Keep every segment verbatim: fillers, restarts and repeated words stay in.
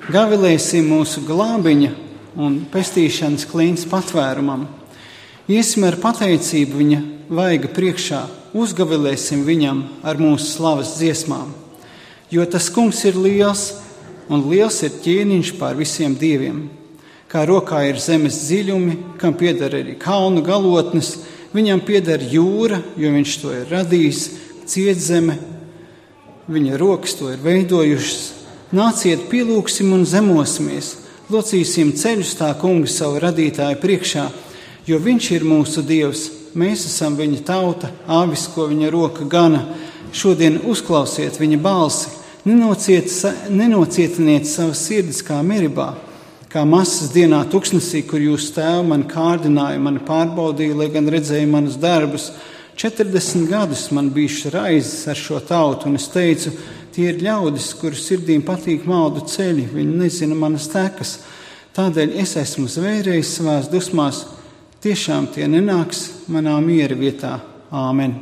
Gavilēsim mūsu glābiņa un pestīšanas klints patvērumam. Iesim ar pateicību viņa vaiga priekšā, uzgavilēsim viņam ar mūsu slavas dziesmām. Jo tas kungs ir liels, un liels ir ķēniņš pār visiem dieviem. Kā rokā ir zemes dziļumi, kam pieder arī kalnu galotnes, viņam pieder jūra, jo viņš to ir radījis, cietzeme, viņa rokas to ir veidojušas. Nāciet, pielūksim un zemosimies, locīsim ceļus tā kunga savu radītāju priekšā, jo viņš ir mūsu Dievs, mēs esam viņa tauta, avis, ko viņa roka gana. Šodien uzklausiet viņa balsi, nenociet, nenocietiniet savas sirdis kā Meribā, kā masas dienā tuksnesī, kur jūs tēvi mani kārdināja, mani pārbaudīja, lai gan redzēja manus darbus. četrdesmit gadus man bijuši raizes ar šo tautu, un es teicu, tie ir ļaudis, kuru sirdīm patīk maldu ceļi, viņi nezina manas tekas. Tādēļ es esmu zvērējis savās dusmās, tiešām tie nenāks manā miera vietā. Āmen.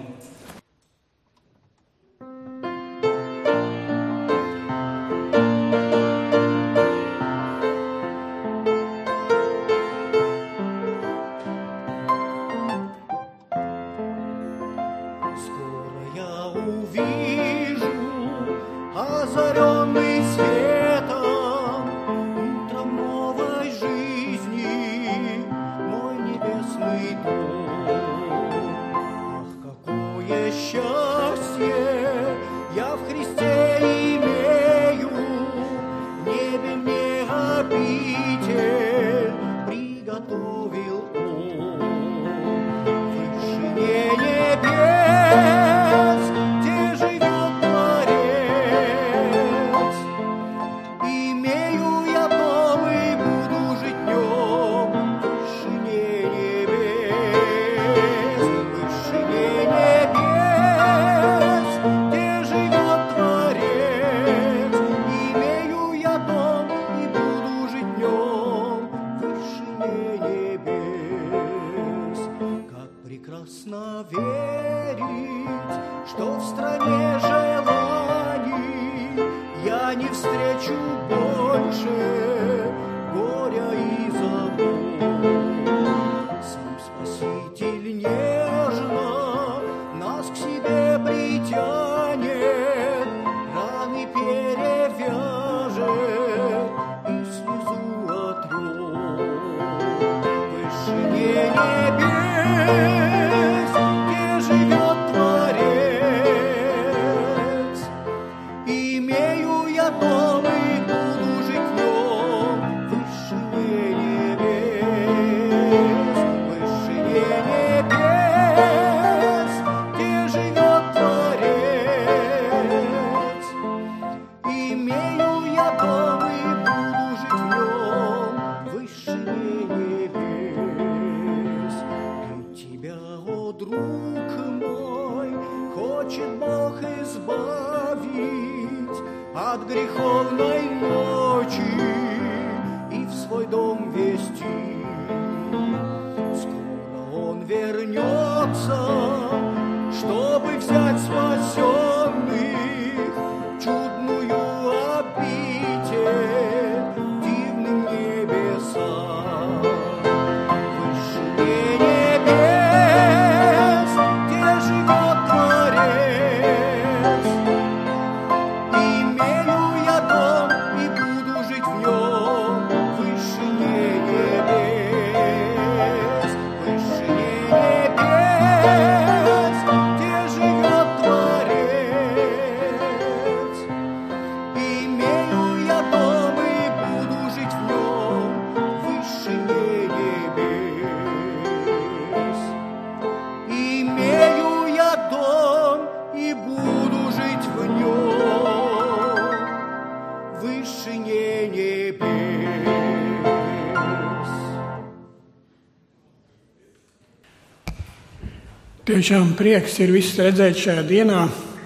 Tiešām prieks ir visus redzēt šajā dienā,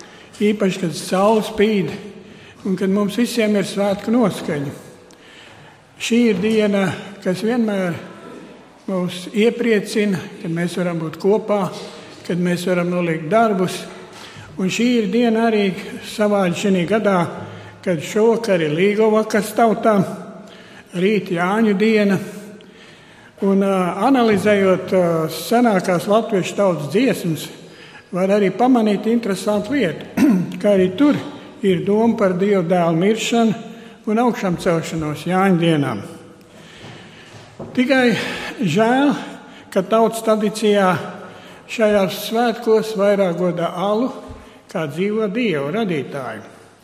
īpaši, kad saule spīd un kad mums visiem ir svētku noskaņa. Šī ir diena, kas vienmēr mūs iepriecina, kad mēs varam būt kopā, kad mēs varam nolikt darbus. Un šī ir diena arī savādi šajā gadā, kad šovakar ir Līgovakars tautā, rīt Jāņu diena. Un uh, analizējot uh, senākās latviešu tautas dziesmas, var arī pamanīt interesantu lietu, ka arī tur ir doma par Dieva dēla miršanu un augšām celšanos Jāņu dienām. Tikai žēl, ka tautas tradīcijā šajās svētkos vairāk godā alu, kā dzīvo Dievu radītāju.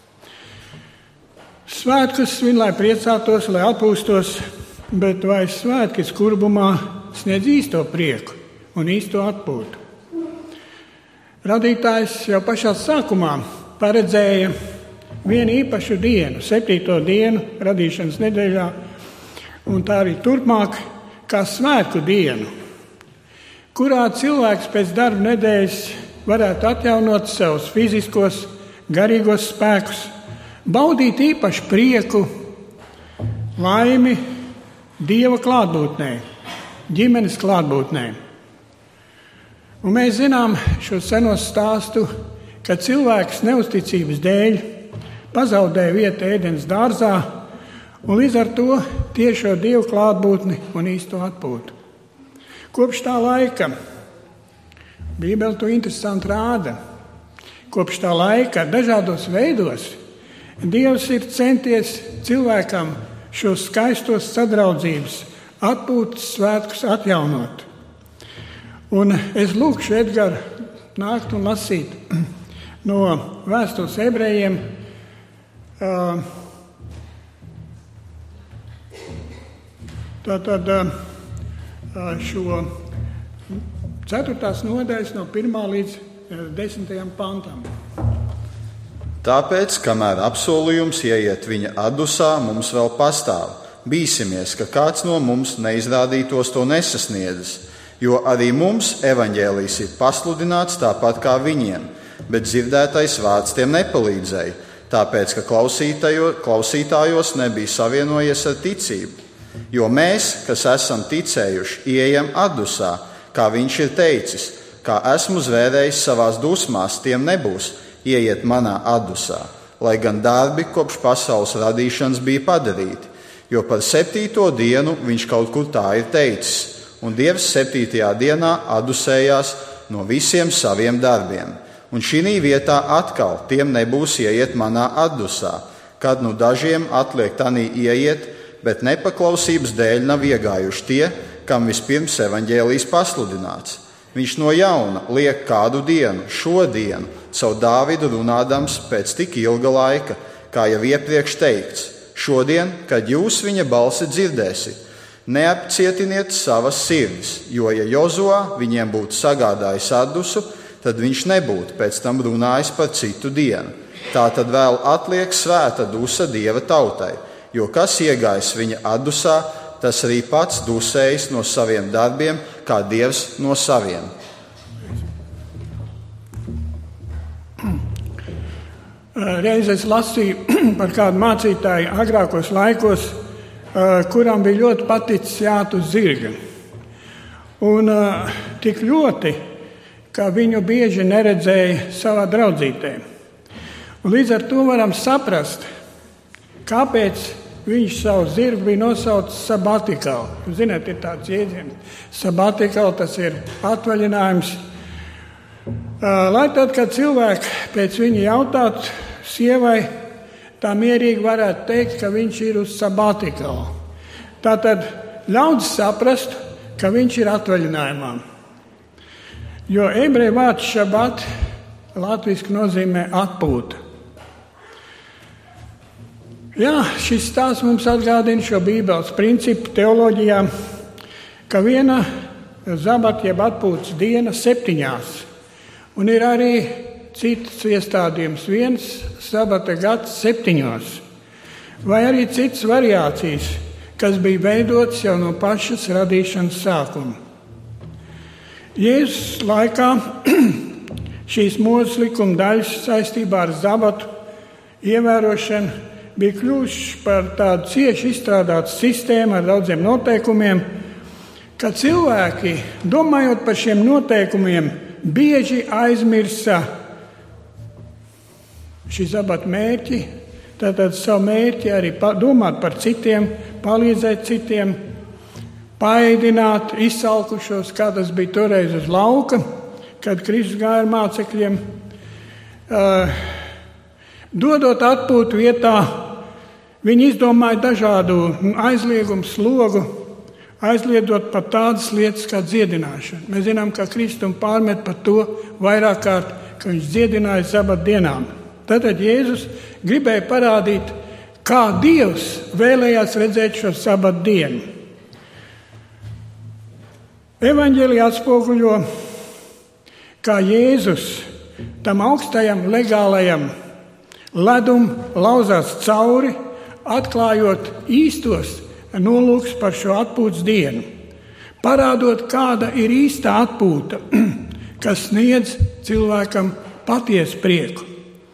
Svētkus svin, lai priecātos, lai atpūstos, bet vai svētki skurbumā sniedz īsto prieku un īsto atpūtu? Radītājs jau pašā sākumā paredzēja vienu īpašu dienu, septīto dienu radīšanas nedēļā, un tā arī turpmāk kā svētku dienu, kurā cilvēks pēc darba nedēļas varētu atjaunot savus fiziskos, garīgos spēkus, baudīt īpašu prieku, laimi Dieva klātbūtnē, ģimenes klātbūtnē. Un mēs zinām šo seno stāstu, ka cilvēks neusticības dēļ pazaudēja vietu ēdienas dārzā un līdz ar to tiešo Dievu klātbūtni un īsto atpūtu. Kopš tā laika, Bībele to interesanti rāda, kopš tā laika dažādos veidos Dievs ir centies cilvēkam šos skaistos sadraudzības, atpūtas svētkus atjaunot. Un es lūkšu Edgaru nākt un lasīt no vēstules ebrejiem tātad šo ceturtās nodaļas no pirmā līdz desmitajam pantam. Tāpēc, kamēr apsolījums ieiet viņa adusā, mums vēl pastāv. Bīsimies, ka kāds no mums neizrādītos to nesasniedzis, jo arī mums evaņģēlijs ir pasludināts tāpat kā viņiem, bet dzirdētais vārds tiem nepalīdzēja, tāpēc, ka klausītājos nebija savienojies ar ticību. Jo mēs, kas esam ticējuši, ieejam adusā, kā viņš ir teicis, kā esmu zvērējis savās dusmās, tiem nebūs. Ieiet manā adusā, lai gan darbi kopš pasaules radīšanas bija padarīti, jo par septīto dienu viņš kaut kur tā ir teicis, un Dievs septītajā dienā adusējās no visiem saviem darbiem. Un šī vietā atkal tiem nebūs ieiet manā adusā, kad nu dažiem atliek tanī ieiet, bet nepaklausības dēļ nav iegājuši tie, kam vispirms evaņģēlijs pasludināts. Viņš no jauna liek kādu dienu, šodienu, savu Dāvidu runādams pēc tik ilga laika, kā jau iepriekš teikts, šodien, kad jūs viņa balsi dzirdēsiet, neapcietiniet savas sirdis, jo, ja Jozuā viņiem būtu sagādājis adusu, tad viņš nebūtu pēc tam runājis par citu dienu. Tā tad vēl atliek svēta dusa Dieva tautai, jo kas iegājis viņa adusā, tas arī pats dusējis no saviem darbiem, kā Dievs no saviem. Reiz es lasīju par kādu mācītāju agrākos laikos, kuram bija ļoti paticis jāt uz zirga. Un tik ļoti, ka viņu bieži neredzēja savā draudzītē. Un līdz ar to varam saprast, kāpēc viņš savu zirgu bija nosaucis sabatikāli. Jūs zināt, ir tāds jēdziens. Sabatikāli, tas ir atvaļinājums. Lai tad, kad cilvēki pēc viņa jautātu sievai, tā mierīgi varētu teikt, ka viņš ir uz sabatikāli. Tātad ļaudis saprast, ka viņš ir atvaļinājumā. Jo ebreju vārds šabat latviski nozīmē atpūta. Jā, šis stāsts mums atgādina šo Bībeles principu teoloģijā, ka viena zabata jeb atpūtas diena septiņās, un ir arī cits iestādījums, viens sabata gads septiņos, vai arī citas variācijas, kas bija veidotas jau no pašas radīšanas sākuma. Jēzus laikā šīs Mūzes likuma daļas saistībā ar zabatu ievērošanu bija kļuvuši par tādu cieši izstrādātu sistēmu ar daudziem noteikumiem, ka cilvēki, domājot par šiem noteikumiem, bieži aizmirsa šī zabata mērķi, tātad savu mērķi arī domāt par citiem, palīdzēt citiem, paēdināt izsalkušos, kā tas bija toreiz uz lauka, kad Kristus gāja ar mācekļiem. Uh, dodot atpūtu vietā, viņi izdomāja dažādu aizliegumu slogu, aizliedot pat tādas lietas kā dziedināšana. Mēs zinām, ka Kristum pārmet par to vairāk kārt, ka viņš dziedināja sabata dienām. Tātad Jēzus gribēja parādīt, kā Dievs vēlējās redzēt šo sabata dienu. Evaņģēlija atspoguļo, kā Jēzus tam augstajam legālajam ledum lauzās cauri, atklājot īstos nolūks par šo atpūtas dienu, parādot, kāda ir īsta atpūta, kas sniedz cilvēkam patiesu prieku.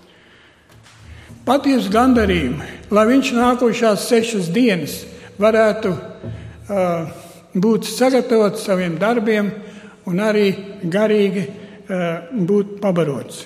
Patiesu gandarījumu, lai viņš nākošās sešas dienas varētu uh, būt sagatavots saviem darbiem un arī garīgi uh, būt pabarots.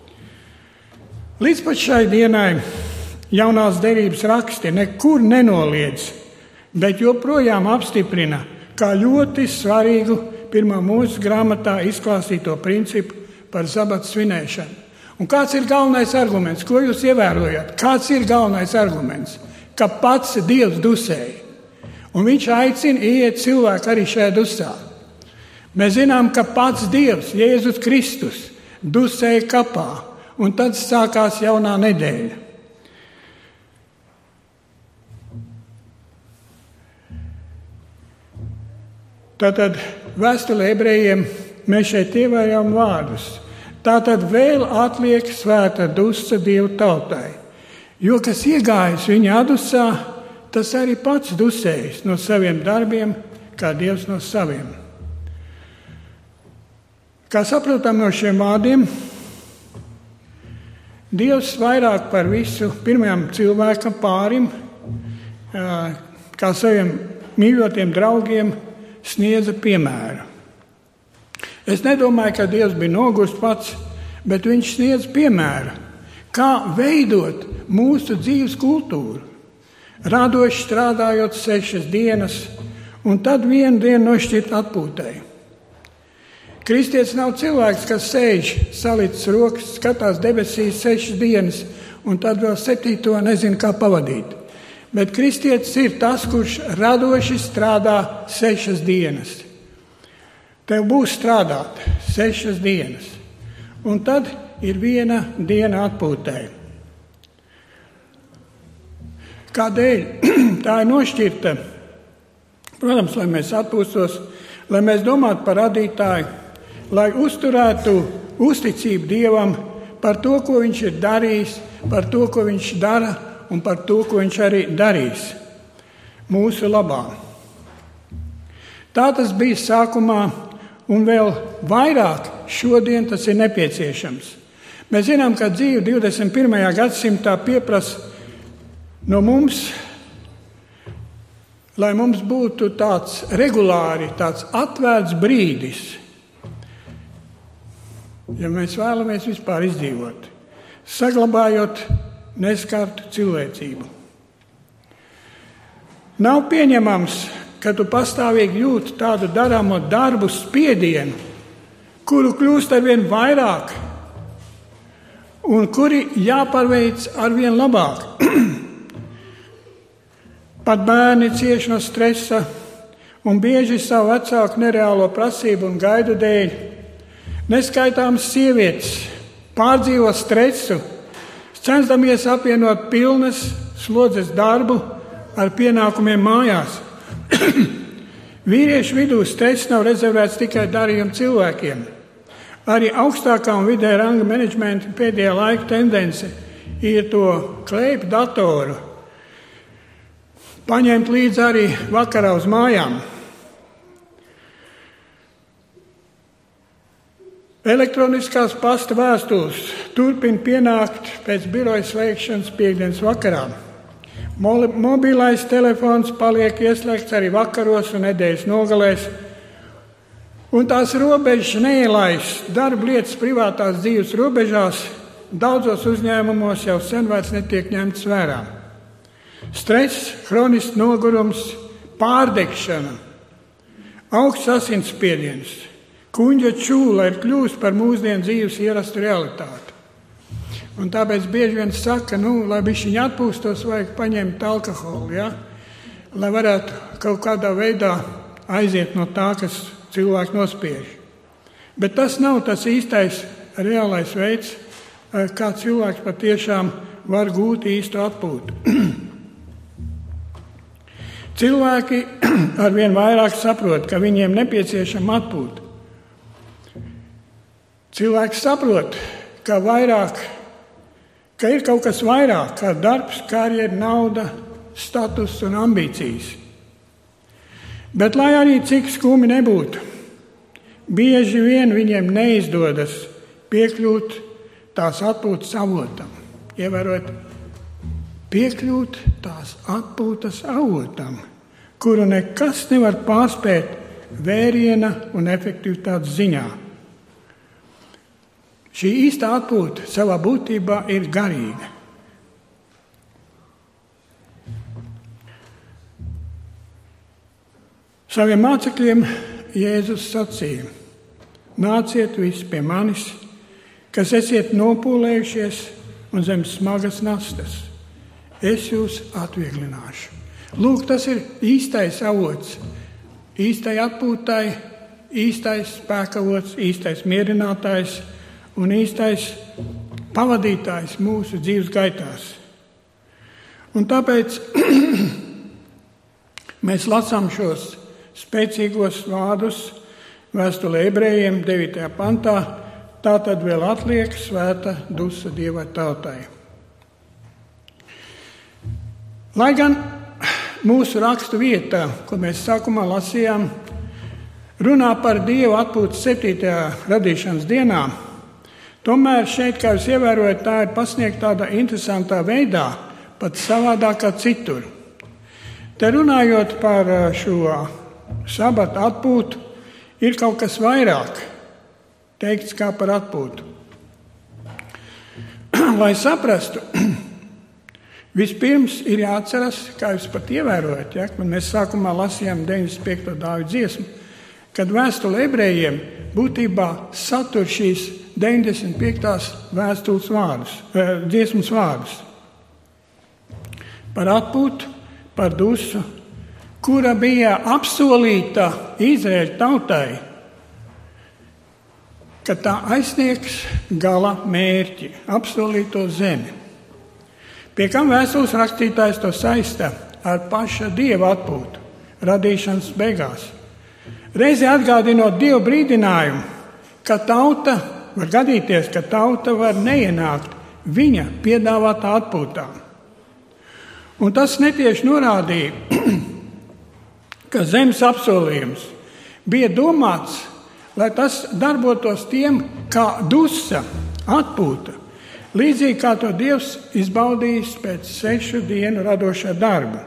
Līdz pat šai dienai jaunās derības raksti nekur nenoliedz, bet joprojām apstiprina kā ļoti svarīgu pirmā mūsu grāmatā izklāstīto principu par sabata svinēšanu. Un kāds ir galvenais arguments? Ko jūs ievērojat? Kāds ir galvenais arguments? Ka pats Dievs dusēja. Un viņš aicina iet cilvēku arī šajā dusā. Mēs zinām, ka pats Dievs, Jēzus Kristus, dusēja kapā. Un tad sākās jaunā nedēļa. Tātad vēstulē ebrejiem mēs šeit ievērojam vārdus. Tātad vēl atliek svēta dusa Dievu tautai, jo kas iegājis viņa adusā, tas arī pats dusējis no saviem darbiem, kā Dievs no saviem. Kā saprotam no šiem vārdiem, Dievs vairāk par visu pirmajam cilvēkam pārim, kā saviem mīļotiem draugiem, sniedza piemēru. Es nedomāju, ka Dievs bija nogurs pats, bet viņš sniedz piemēru, kā veidot mūsu dzīves kultūru, radoši strādājot sešas dienas un tad vienu dienu nošķirt atpūtai. Kristietis nav cilvēks, kas sēž, salicis rokas, skatās debesīs sešas dienas un tad vēl septīto nezinu, kā pavadīt. Bet kristietis ir tas, kurš radoši strādā sešas dienas. Tev būs strādāt sešas dienas, un tad ir viena diena atpūtai. Kādēļ? Tā ir nošķirta. Protams, lai mēs atpūstos, lai mēs domātu par radītāju, lai uzturētu uzticību Dievam par to, ko viņš ir darījis, par to, ko viņš dara, un par to, ko viņš arī darīs mūsu labā. Tā tas bija sākumā, un vēl vairāk šodien tas ir nepieciešams. Mēs zinām, ka dzīve divdesmit pirmajā gadsimtā pieprasa no mums, lai mums būtu tāds regulāri, tāds atvērts brīdis, ja mēs vēlamies vispār izdzīvot, saglabājot neskartu cilvēcību. Nav pieņemams, ka tu pastāvīgi jūti tādu darāmo darbu spiedienu, kuru kļūst arvien vairāk un kuri jāpārveic arvien labāk. Pat bērni cieš no stresa un bieži savu vecāku nereālo prasību un gaidu dēļ. Neskaitāmas sievietes pārdzīvo stresu, censdamies apvienot pilnas slodzes darbu ar pienākumiem mājās. Vīriešu vidū stress nav rezervēts tikai darījuma cilvēkiem. Arī augstākā un vidē ranga menedžmenta pēdējā laika tendence ir to kleipu datoru paņemt līdzi arī vakarā uz mājām. Elektroniskās pasta vēstules turpina pienākt pēc biroja slēgšanas piekdienas vakarā. Mobilais telefons paliek ieslēgts arī vakaros un nedēļas nogalēs, un tās robežas neielaist darba lietas privātās dzīves robežās daudzos uzņēmumos jau sen vairs netiek ņemts vērā. Stress, hronisks nogurums, pārdegšana, augsts asinsspiediens, kuņģa čūla ir kļūst par mūsdienu dzīves ierastu realitāti. Un tāpēc bieži vien saka, nu, lai bišķiņi atpūstos, vajag paņemt alkoholu, ja? Lai varētu kaut kādā veidā aiziet no tā, kas cilvēku nospiež. Bet tas nav tas īstais, reālais veids, kā cilvēks patiešām var gūt īstu atpūtu. Cilvēki arvien vairāk saprot, ka viņiem nepieciešama atpūta. Cilvēks saprot, ka vairāk, ka ir kaut kas vairāk, kā darbs, karjera, nauda, status un ambīcijas. Bet, lai arī cik skumi nebūtu, bieži vien viņiem neizdodas piekļūt tās atpūtas avotam. Ievērot, piekļūt tās atpūtas avotam, kuru nekas nevar pārspēt vēriena un efektivitātes ziņā. Šī īsta atpūta savā būtībā ir garīga. Saviem mācekļiem Jēzus sacīja: nāciet visi pie manis, kas esiet nopūlējušies un zem smagas nastas. Es jūs atvieglināšu. Lūk, tas ir īstais avots, īstai atpūtai, īstais spēkavots, īstais mierinātājs un īstais pavadītājs mūsu dzīves gaitās. Un tāpēc mēs lasām šos spēcīgos vārdus vēstulē ebrejiem devītajā pantā, tā tad vēl atliek svēta dusa Dieva tautai. Lai gan mūsu rakstu vietā, ko mēs sākumā lasījām, runā par Dievu atpūtas septītajā radīšanas dienā, tomēr šeit, kā jūs ievērojat, tā ir pasniegta tādā interesantā veidā, pat savādāk kā citur. Te runājot par šo sabata atpūtu, ir kaut kas vairāk teikts kā par atpūtu. Lai saprastu, vispirms ir jāatceras, kā jūs pat ievērojat, ja, kad mēs sākumā lasījām deviņdesmit piekto Dāvida dziesmu, kad vēstule ebrejiem būtībā satur šīs deviņdesmit piektās vēstules vārdus, dziesmas vārdus. Par atpūtu, par dusu, kura bija apsolīta Izraēļa tautai, ka tā aizsniegs gala mērķi, apsolīto zemi. Pie kam vēstules rakstītājs to saista ar paša Dieva atpūtu, radīšanas beigās. Reizi atgādinot Dievu brīdinājumu, ka tauta, var gadīties, ka tauta var neienākt viņa piedāvātā atpūtā. Un tas netieši norādīja, ka zemes apsolījums bija domāts, lai tas darbotos tiem kā dusa, atpūta, līdzīgi kā to Dievs izbaudījis pēc sešu dienu radošā darba.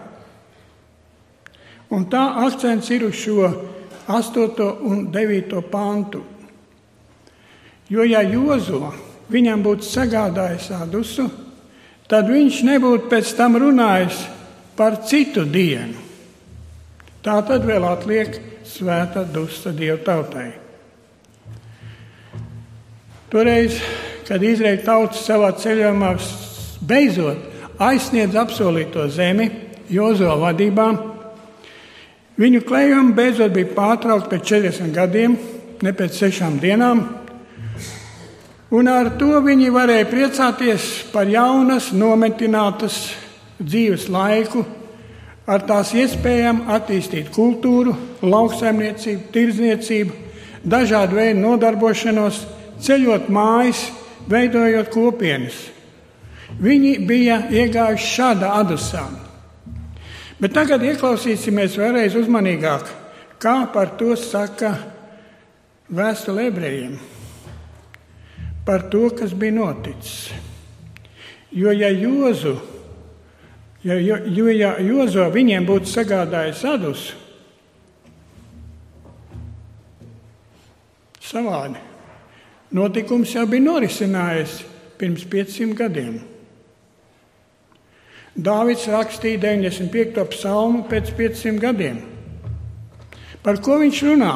Un tā akcents ir uz šo astoto un devīto pantu. Jo, ja Jozo viņam būtu sagādājis ādusu, tad viņš nebūtu pēc tam runājis par citu dienu. Tā tad vēl atliek svēta dusa Dieva tautai. Toreiz, kad Izraēļa tauta savā ceļojumā beidzot aizsniedz apsolīto zemi Jozo vadībā, viņu klējumi beidzot bija pārtraukti pēc četrdesmit gadiem, ne pēc sešām dienām, un ar to viņi varēja priecāties par jaunas, nometinātas dzīves laiku, ar tās iespējām attīstīt kultūru, lauksaimniecību, tirdzniecību, dažādu veidu nodarbošanos, ceļot mājas, veidojot kopienas. Viņi bija iegājuši šādā adusā. Bet tagad ieklausīsimies vēlreiz uzmanīgāk, kā par to saka vēstule ebrejiem. Par to, kas bija noticis. Jo, ja Jozu Ja, jo, ja Jozo viņiem būtu sagādājis adusu, savādi, notikums jau bija norisinājies pirms piecsimt gadiem. Dāvids rakstīja deviņdesmit piekto psalmu pēc piecsimt gadiem. Par ko viņš runā?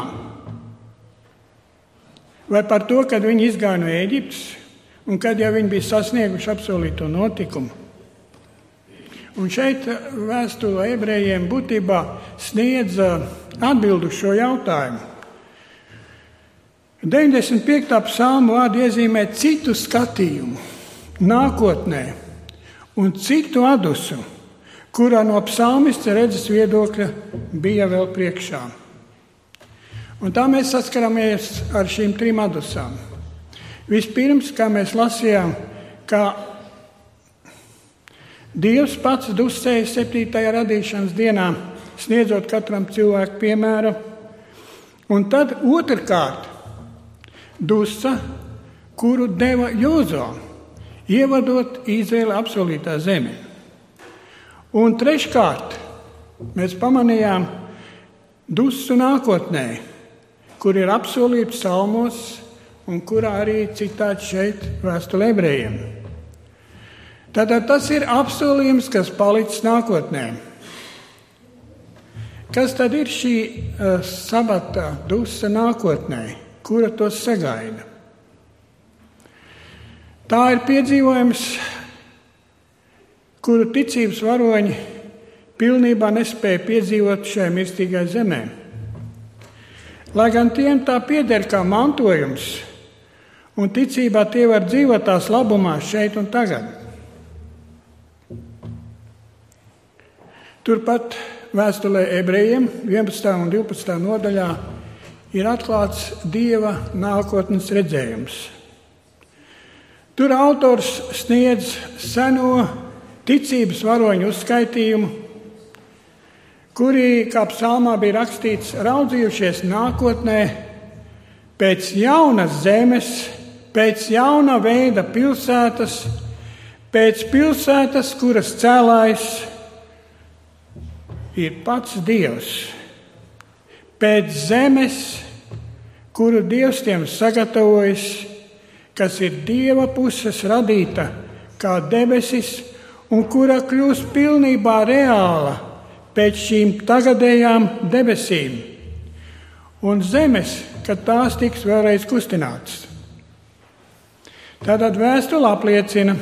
Vai par to, kad viņi izgāja no Ēģiptes un kad jau viņi bija sasnieguši apsolīto notikumu? Un šeit vēstule ebrejiem būtībā sniedz atbildu šo jautājumu. deviņdesmit piektā psalma vārdi iezīmē citu skatījumu nākotnē un citu adusu, kurā no psalmista redzes viedokļa bija vēl priekšā. Un tā mēs saskaramies ar šīm trim adusām. Vispirms, kā mēs lasījām, ka Dievs pats dusēja septītajā radīšanas dienā, sniedzot katram cilvēku piemēru, un tad otrkārt dusa, kuru deva Jozo, ievadot Izraēlu apsolītā zemi. Un treškārt mēs pamanījām dusu nākotnē, kur ir apsolīts psalmos un kurā arī citāts šeit vēstule ebrejiem. Tātad tas ir apsolījums, kas palicis nākotnē. Kas tad ir šī uh, sabata dusa nākotnē, kura to sagaida? Tā ir piedzīvojums, kuru ticības varoņi pilnībā nespēja piedzīvot šajā mirstīgajā zemē. Lai gan tiem tā pieder kā mantojums, un ticībā tie var dzīvot tās labumā šeit un tagad. Turpat vēstulē ebrejiem vienpadsmitajā un divpadsmitajā nodaļā ir atklāts Dieva nākotnes redzējums. Tur autors sniedz seno ticības varoņu uzskaitījumu, kuri, kā psalmā bija rakstīts, raudzījušies nākotnē pēc jaunas zemes, pēc jauna veida pilsētas, pēc pilsētas, kuras cēlājs ir pats Dievs, pēc zemes, kuru Dievs tiem sagatavojas, kas ir Dieva puses radīta kā debesis un kura kļūst pilnībā reāla pēc šīm tagadējām debesīm un zemes, kad tās tiks vēlreiz kustinātas. Tātad vēstule apliecina,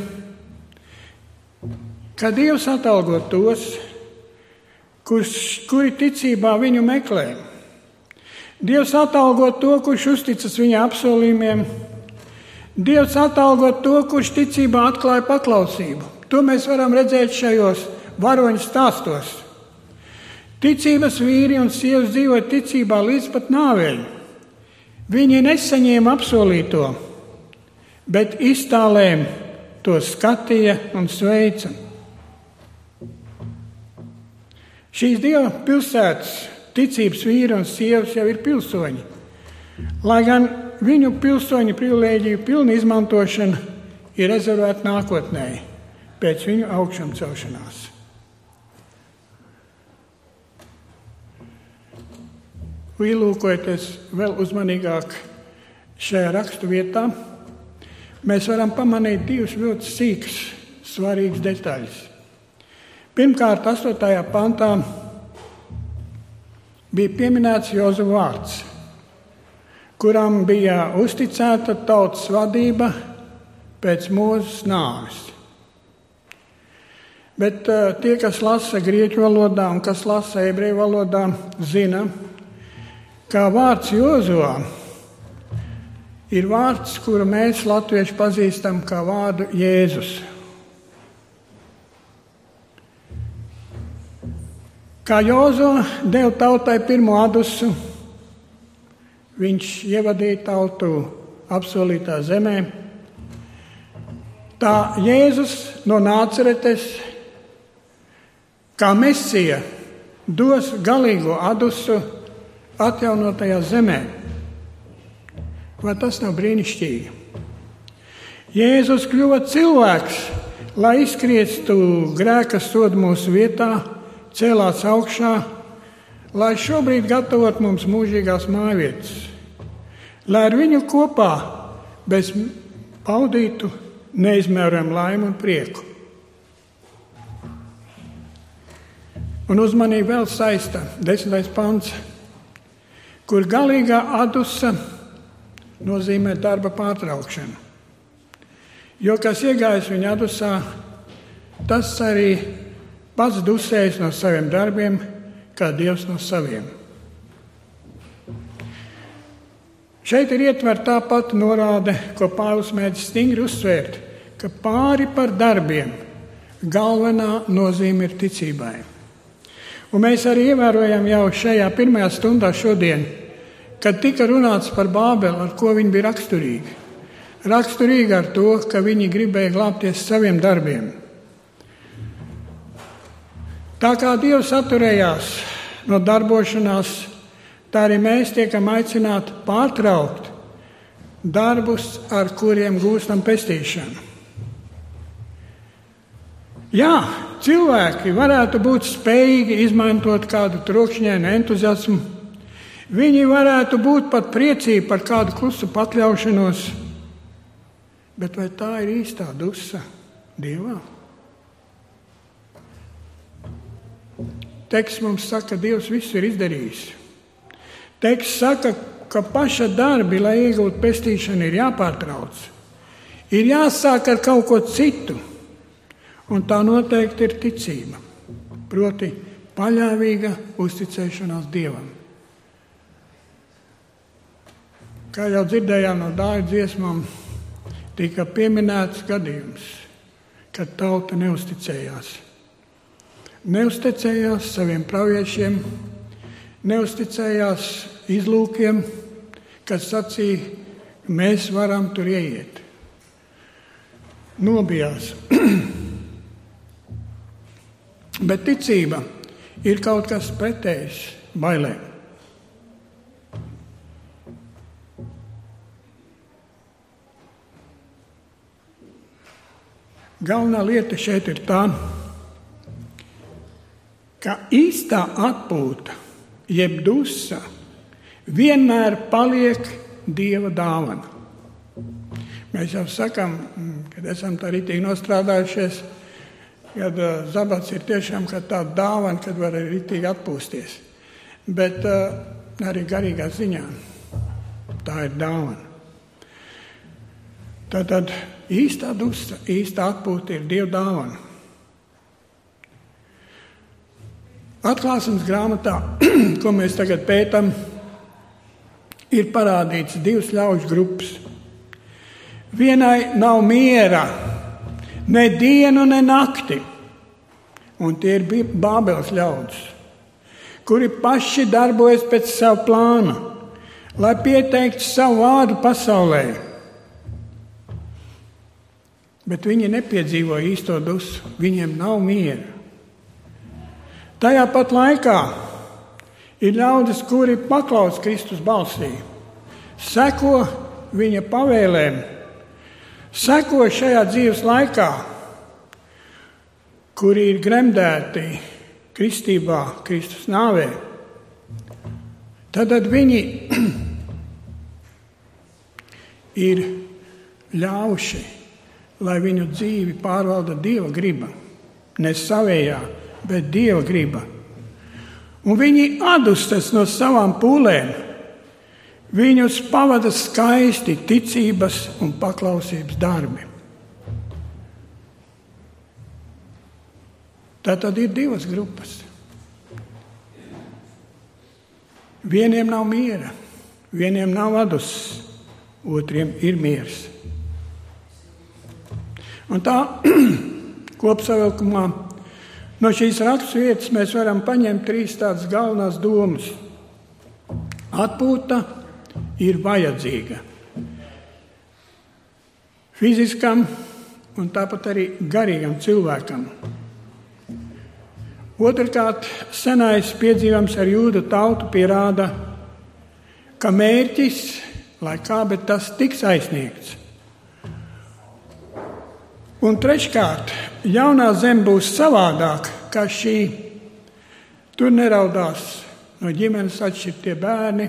ka Dievs atalgo tos, kurš, kuri ticībā viņu meklē. Dievs atalgo to, kurš uzticas viņa apsolījumiem. Dievs atalgo to, kurš ticībā atklāja paklausību. To mēs varam redzēt šajos varoņu stāstos. Ticības vīri un sievas dzīvoja ticībā līdz pat nāvei. Viņi nesaņēma apsolīto, bet iztālēm to skatīja un sveica. Šīs Dieva pilsētas ticības vīri un sievas jau ir pilsoņi, lai gan viņu pilsoņu privilēģiju pilna izmantošana ir rezervēta nākotnē pēc viņu augšām celšanās. Ielūkojoties vēl uzmanīgāk šajā rakstu vietā, mēs varam pamanīt divas ļoti sīkas, svarīgas detaļas. Pirmkārt, astotajā pantā bija pieminēts Jozu vārds, kuram bija uzticēta tautas vadība pēc Mūzes nāves. Bet uh, tie, kas lasa grieķu valodā un kas lasa ebreju valodā, zina, ka vārds Jozuā ir vārds, kuru mēs latvieši pazīstam kā vārdu Jēzus. Kā Jozo deva tautai pirmo adusu, viņš ievadīja tautu apsolītā zemē. Tā Jēzus no Nāceretes, kā Mesija, dos galīgo adusu atjaunotajā zemē. Vai tas nav brīnišķīgi? Jēzus kļuva cilvēks, lai izkriestu grēka sodu mūsu vietā, cēlās augšā, lai šobrīd gatavot mums mūžīgās mājvietas, lai ar viņu kopā bez baudītu neizmērojam laimi un prieku. Un uzmanību vēl saista desmitais pants, kur galīgā adusa nozīmē darba pārtraukšanu. Jo kas iegājis viņa adusā, tas arī pats dusējas no saviem darbiem, kā Dievs no saviem. Šeit ir ietverta tā pati norāde, ko Pāvils mēģina stingri uzsvērt, ka pāri par darbiem galvenā nozīme ir ticībai. Un mēs arī ievērojam jau šajā pirmajā stundā šodien, kad tika runāts par Bābeli, ar ko viņi bija raksturīgi. Raksturīgi ar to, ka viņi gribēja glābties saviem darbiem. Tā kā Dievs atturējās no darbošanās, tā arī mēs tiekam aicināti pārtraukt darbus, ar kuriem gūstam pestīšanu. Jā, cilvēki varētu būt spējīgi izmantot kādu trokšņainu entuziasmu. Viņi varētu būt pat priecīgi par kādu klusu pakļaušanos. Bet vai tā ir īstā dusa Dievā? Teksts mums saka, ka Dievs visu ir izdarījis. Teksts saka, ka paša darbi, lai iegūtu pestīšanu, ir jāpārtrauc. Ir jāsāk ar kaut ko citu. Un tā noteikti ir ticība, proti paļāvīga uzticēšanās Dievam. Kā jau dzirdējām no dāļu dziesmām, tika pieminēts gadījums, kad tauta neusticējās. Neusticējās saviem praviešiem, neusticējās izlūkiem, kas sacīja, mēs varam tur ieiet. Nobijās. Bet ticība ir kaut kas pretējs bailēm. Galvenā lieta šeit ir tā, ka īstā atpūta, jeb dusa, vienmēr paliek Dieva dāvana. Mēs jau sakām, kad esam tā ritīgi nostrādājušies, kad uh, zabats ir tiešām kā tāda dāvana, kad var arī ritīgi atpūsties. Bet uh, arī garīgā ziņā tā ir dāvana. Tātad īstā dusa, īstā atpūta ir Dieva dāvana. Atklāsmes grāmatā, ko mēs tagad pētam, ir parādīts divas ļaužu grupas. Vienai nav miera, ne dienu, ne nakti. Un tie ir Bābeles ļaudis, kuri paši darbojas pēc savu plāna, lai pieteiktu savu vārdu pasaulē. Bet viņi nepiedzīvo īsto dusu, viņiem nav miera. Tajā pat laikā ir ļaudis, kuri paklaus Kristus balsī, seko viņa pavēlēm, seko šajā dzīves laikā, kuri ir gremdēti kristībā, Kristus nāvē. Tad viņi ir ļauši, lai viņu dzīvi pārvalda Dieva griba. Ne savējā, bet Dieva griba. Un viņi atdustas no savām pūlēm. Viņus pavada skaisti ticības un paklausības darbi. Tā tad ir divas grupas. Vieniem nav miera, vieniem nav atdusas, otriem ir miers. Un tā kopsavilkumā no šīs raksturvietas mēs varam paņemt trīs tādas galvenās domas. Atpūta ir vajadzīga fiziskam un tāpat arī garīgam cilvēkam. Otrkārt, senais piedzīvojums ar jūdu tautu pierāda, ka mērķis, lai kā, bet tas tiks aizsniegts. Un treškārt, jaunā zeme būs savādāk, kā šī. Tur neraudās no ģimenes atšķirtie bērni,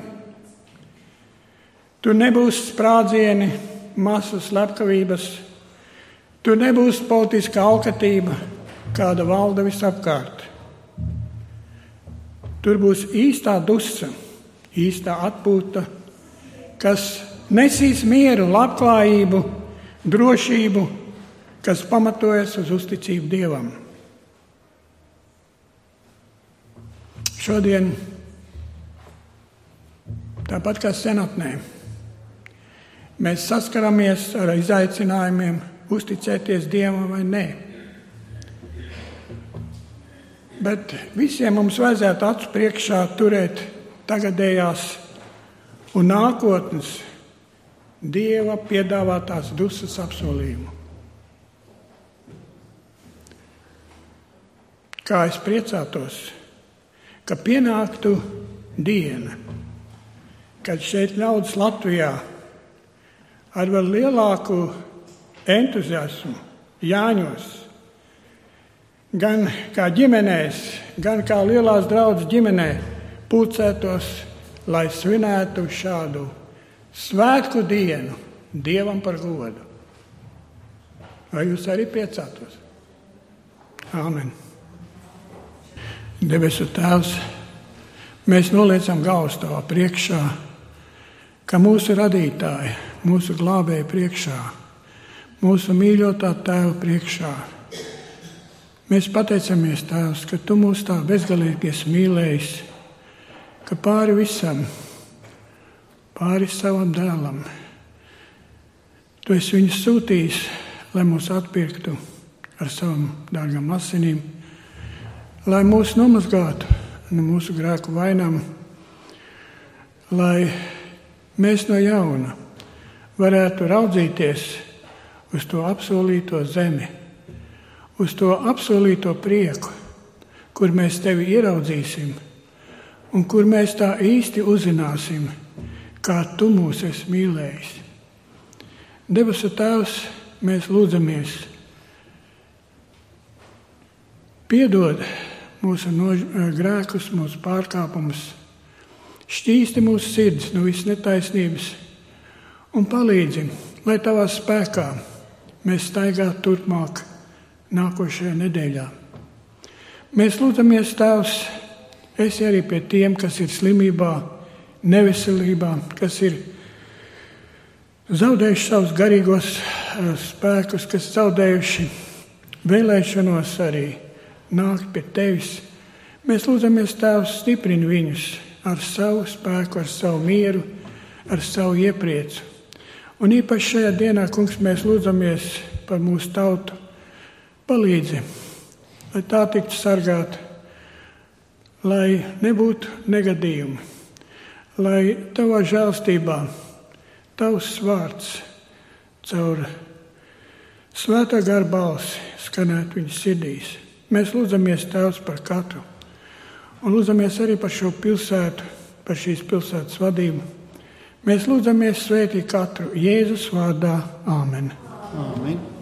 tur nebūs sprādzieni, masu slepkavības, Tur nebūs politiska alkatība, kāda valda visapkārt. Tur būs īstā dusa, īstā atpūta, kas nesīs mieru, labklājību, drošību, kas pamatojas uz uzticību Dievam. Šodien, tāpat kā senatnē, mēs saskaramies ar izaicinājumiem uzticēties Dievam vai nē. Bet visiem mums vajadzētu acu priekšā turēt tagadējās un nākotnes Dieva piedāvātās dusas apsolījumu. Kā es priecātos, ka pienāktu diena, kad šeit ļaudis Latvijā ar vēl lielāku entuziasmu Jāņos, gan kā ģimenēs, gan kā lielās draudzes ģimenē pulcētos, lai svinētu šādu svētku dienu Dievam par godu. Vai jūs arī priecātos? Āmen. Debesu Tēvs, mēs noliecam galvas Tavā priekšā, ka mūsu radītāja, mūsu glābēja priekšā, mūsu mīļotā Tēva priekšā. Mēs pateicamies, Tēvs, ka Tu mūs tā bezgalīgi esi mīlējis, ka pāri visam, pāri savam dēlam, Tu esi viņu sūtījis, lai mūs atpirktu ar savam dārgam asinīm, lai mūs nomazgātu no mūsu grēku vainām, lai mēs no jauna varētu raudzīties uz to apsolīto zemi, uz to apsolīto prieku, kur mēs Tevi ieraudzīsim un kur mēs tā īsti uzzināsim, kā Tu mūs esi mīlējis. Debesu Tēvs, mēs lūdzamies, piedod mūsu nož- grēkus, mūsu pārkāpumus, šķīsti mūsu sirds no visas netaisnības un palīdzi, lai Tavā spēkā mēs staigātu turpmāk nākošajā nedēļā. Mēs lūdzamies, Tēvs, esi arī pie tiem, kas ir slimībā, neveselībā, kas ir zaudējuši savus garīgos spēkus, kas zaudējuši vēlēšanos arī nākt pie Tevis. Mēs lūdzamies, Tēvs, stiprini viņus ar savu spēku, ar savu mieru, ar savu iepriecu. Un īpaši šajā dienā, Kungs, mēs lūdzamies par mūsu tautu. Palīdzi, lai tā tiktu sargāta, lai nebūtu negadījumi, lai Tavā žēlstībā Tavs vārds caur svētā gara balsi skanētu viņas sirdīs. Mēs lūdzamies, Tēvs, par katru un lūdzamies arī par šo pilsētu, par šīs pilsētas vadību. Mēs lūdzamies svētīt katru Jēzus vārdā. Āmen. Āmen.